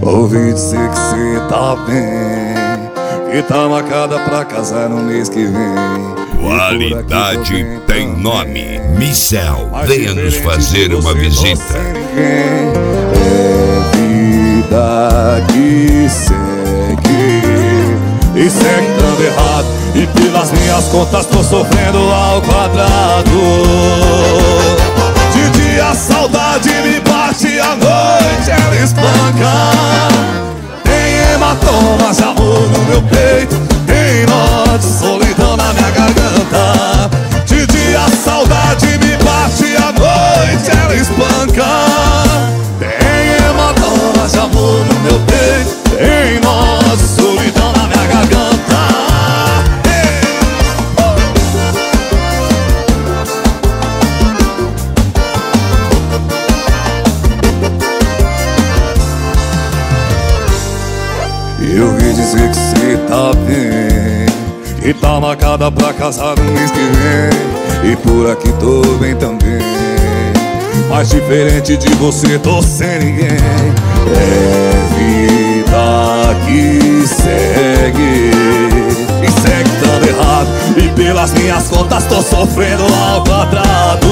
Ouvi dizer que cê tá bem, que tá marcada pra casar no mês que vem. Qualidade tem nome. Michel, venha nos fazer uma visita. É vida que segue, e segue dando errado, e pelas minhas contas tô sofrendo ao quadrado. De dia a saudade me bate, à noite ela espanca. Tem hematomas de amor no meu peito, tem nó de solidão na minha garganta. De dia a saudade me bate, à noite ela espanca. Tem hematomas de amor no meu peito, tem nó de solidão na minha garganta. Eu ouvi dizer que cê tá bem, que tá marcada pra casar no mês que vem. E por aqui tô bem também, mas diferente de você tô sem ninguém. É vida que segue, e segue dando errado, e pelas minhas contas tô sofrendo ao quadrado.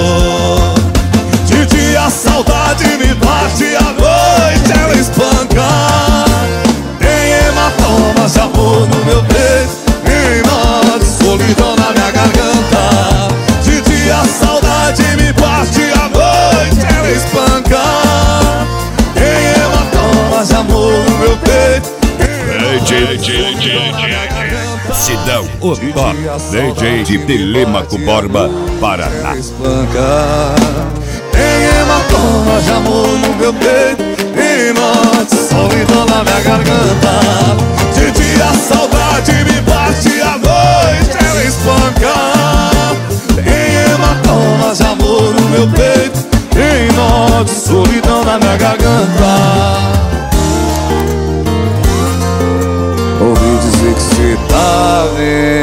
De dia a saudade me bate, à noite ela espanca. Hematomas de amor no meu peito, em nó de solidão na minha garganta. De dia a saudade me bate, à noite ela espanca. Tem hematomas de amor no meu peito, Sidão, o top DJ de Telêmaco Borba, Paraná. Tem hematomas de amor no meu peito, em nó de solidão na minha garganta. De dia a saudade me bate, à noite ela espanca. Tem hematomas de amor no meu peito, em nó de solidão na minha garganta. Ouvi dizer que cê tá bem,